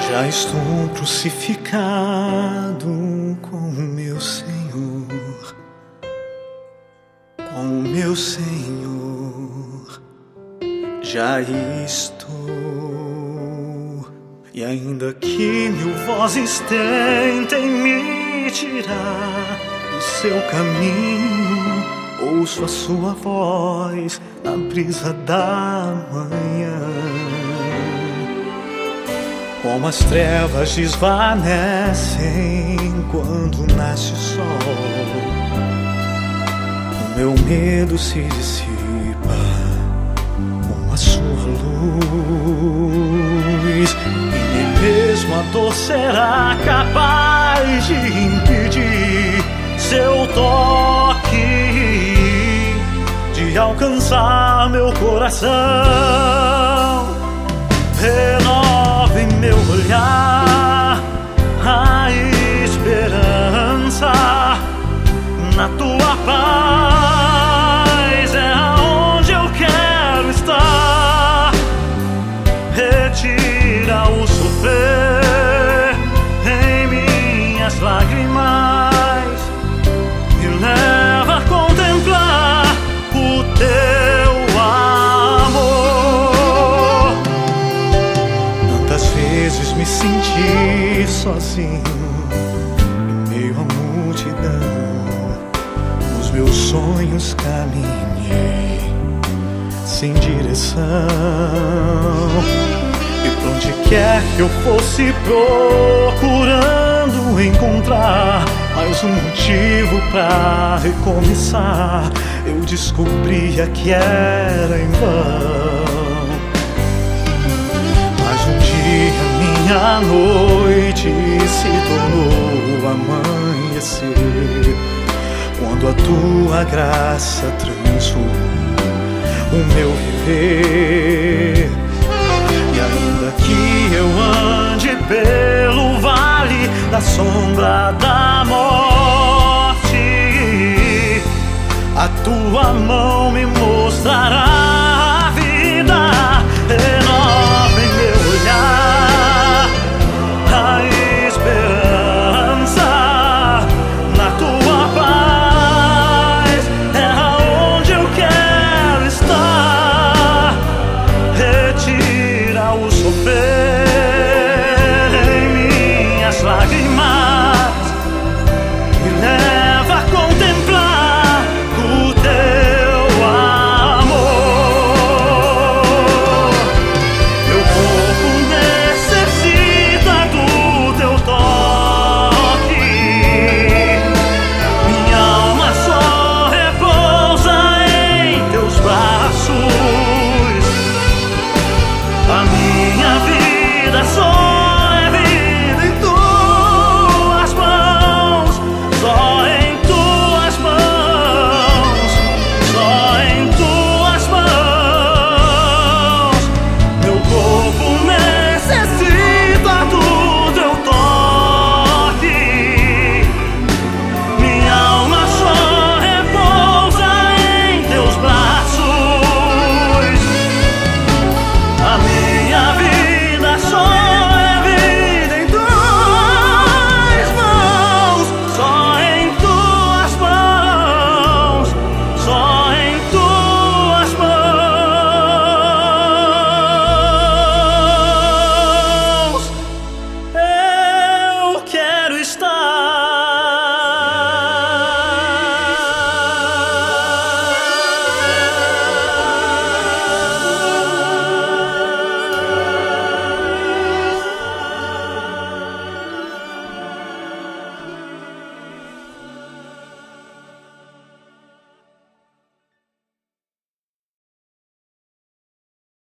Já estou crucificado com o meu Senhor, com o meu Senhor. Já estou, e ainda que mil vozes tentem me tirar do seu caminho, ouço a sua voz na brisa da manhã. Como as trevas desvanecem quando nasce o sol, o meu medo se dissipa com a sua luz, e nem mesmo a dor será capaz de impedir seu toque de alcançar meu coração. Renova em meu olhar a esperança na tua paz, é aonde eu quero estar. Retira o sofrer em minhas lágrimas, me leva a contemplar o teu amor. Tantas vezes me senti sozinho em meio à multidão, nos meus sonhos caminhei sem direção, e pra onde quer que eu fosse procurando encontrar mais um motivo pra recomeçar, eu descobria que era em vão. Mas um dia minha noite se tornou amanhecer, quando a tua graça transformou o meu viver. E ainda que eu ande pelo vale da sombra da morte, a tua mão me